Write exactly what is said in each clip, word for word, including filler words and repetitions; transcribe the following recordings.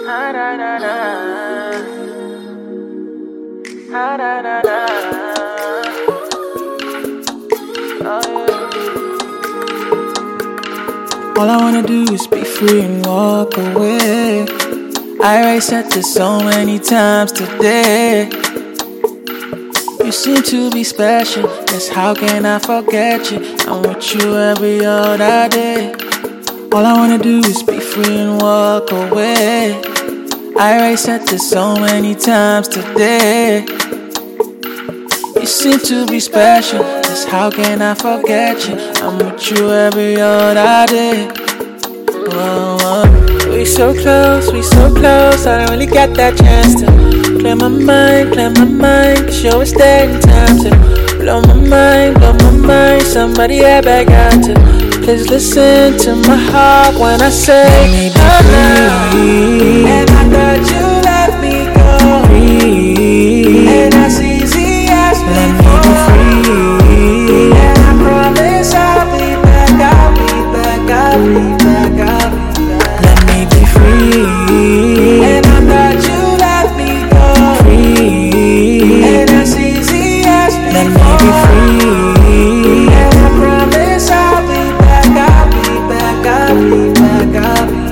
Ah, da, da, da. Ah, da, da, da. Oh, yeah. All I wanna do is be free and walk away. I already said this so many times today. You seem to be special, yes, how can I forget you? I'm with you every other day. All I wanna do is be free and walk away. I already said this so many times today. You seem to be special, yes, how can I forget you? I'm with you every other day. Whoa, whoa. We so close, we so close, I don't really get that chance to clear my mind, clear my mind, cause you always there in time to blow my mind, blow my mind, somebody ever got to please listen to my heart when I say let me be free. And I thought you let me go free. And that's easy as me. Let me be free. And I promise I'll be back, I'll be back, I'll be back, I'll be back. Let me be free. And I thought you let me go free. And that's easy as me. Let me be free. And I promise I'll be back, I'll be back, I'll be back, I'll be back.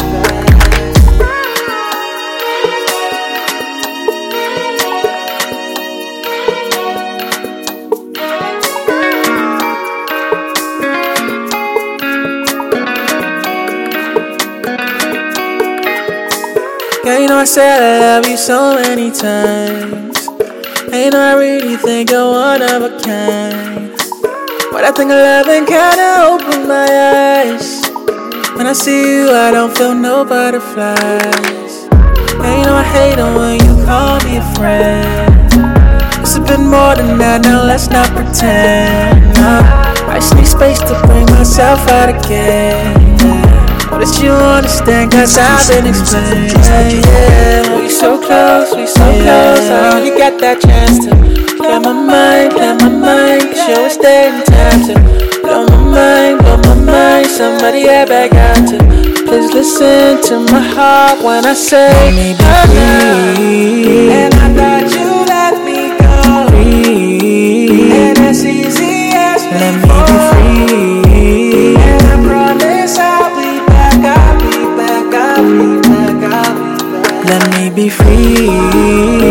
Yeah, you know I said I love you so many times. And you know I really think you're one of a kind. But I think loving kinda opened my eyes. When I see you, I don't feel no butterflies. Yeah, you know I hate it when you call me a friend. It's a bit more than that, now let's not pretend. No, I just need space to bring myself out again. But if you understand, cause I've been explaining. Yeah, we so close, we so close, I only get that chance to clear my mind, clear my mind, cause you always stay in time to blow my mind, blow my mind, somebody ever got to please listen to my heart when I say let me be free. And I thought you let me go free. And that's easy as me. Let me be free. And I promise I'll be back, I'll be back, I'll be back, I'll be back. Let me be free.